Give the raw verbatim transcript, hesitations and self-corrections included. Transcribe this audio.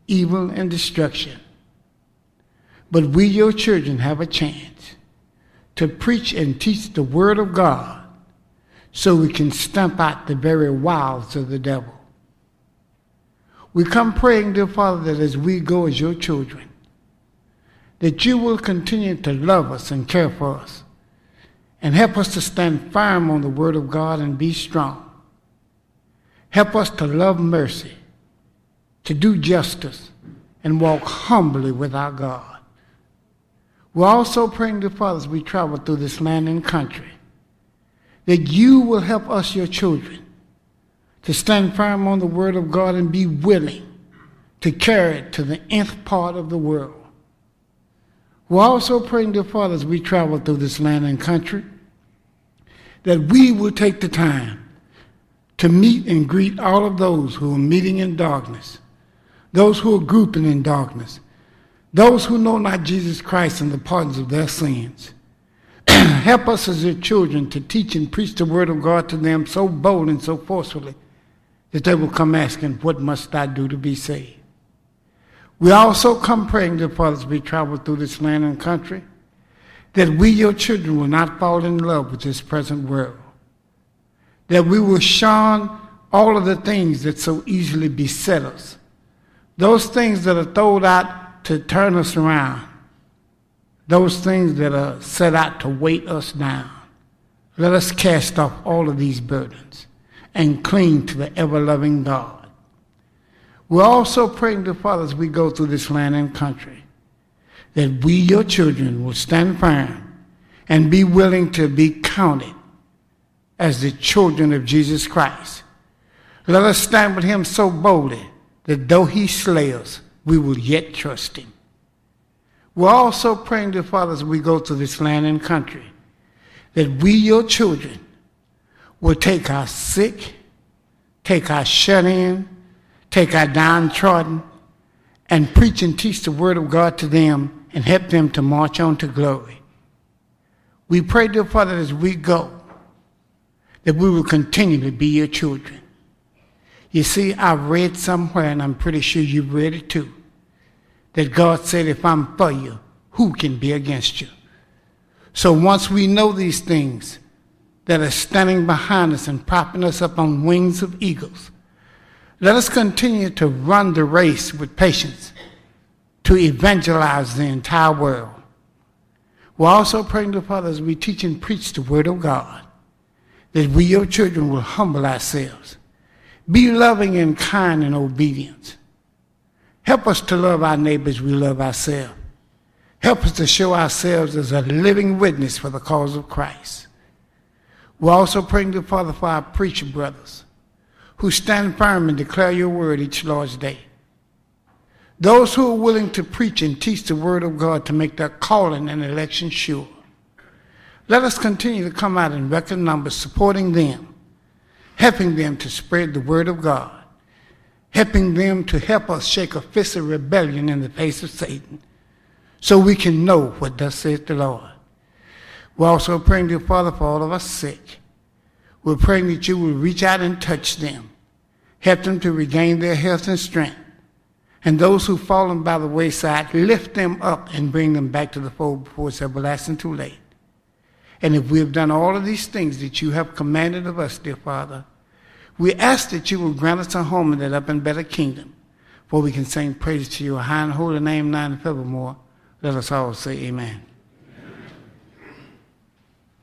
evil, and destruction. But we, your children, have a chance to preach and teach the word of God so we can stamp out the very wiles of the devil. We come praying, dear Father, that as we go as your children, that you will continue to love us and care for us and help us to stand firm on the word of God and be strong. Help us to love mercy, to do justice, and walk humbly with our God. We're also praying, dear Father, as we travel through this land and country, that you will help us, your children, to stand firm on the word of God and be willing to carry it to the nth part of the world. We're also praying, dear Father, as we travel through this land and country, that we will take the time to meet and greet all of those who are meeting in darkness, those who are grouping in darkness, those who know not Jesus Christ and the pardons of their sins. Help us as your children to teach and preach the word of God to them so bold and so forcefully that they will come asking, what must I do to be saved? We also come praying, dear Father, as we travel through this land and country, that we, your children, will not fall in love with this present world, that we will shun all of the things that so easily beset us, those things that are thrown out to turn us around, those things that are set out to weight us down. Let us cast off all of these burdens and cling to the ever-loving God. We're also praying, dear Father, as we go through this land and country, that we, your children, will stand firm and be willing to be counted as the children of Jesus Christ. Let us stand with him so boldly that though he slay us, we will yet trust him. We're also praying, dear Father, as we go through this land and country, that we, your children, will take our sick, take our shut-in, take our downtrodden, and preach and teach the word of God to them and help them to march on to glory. We pray, dear Father, as we go, that we will continue to be your children. You see, I've read somewhere, and I'm pretty sure you've read it too, that God said, if I'm for you, who can be against you? So once we know these things that are standing behind us and propping us up on wings of eagles, let us continue to run the race with patience to evangelize the entire world. We're also praying to Father as we teach and preach the word of God, that we, your children, will humble ourselves, be loving and kind and obedient. Help us to love our neighbors, we love ourselves. Help us to show ourselves as a living witness for the cause of Christ. We're also praying to Father for our preacher brothers who stand firm and declare your word each Lord's Day. Those who are willing to preach and teach the word of God to make their calling and election sure. Let us continue to come out in record numbers supporting them, helping them to spread the word of God, helping them to help us shake a fist of rebellion in the face of Satan so we can know what thus saith the Lord. We're also praying, dear Father, for all of us sick. We're praying that you will reach out and touch them, help them to regain their health and strength. And those who've fallen by the wayside, lift them up and bring them back to the fold before it's everlasting too late. And if we have done all of these things that you have commanded of us, dear Father, we ask that you will grant us a home in that up and better kingdom, for we can sing praise to your high and holy name now and forevermore. Let us all say amen.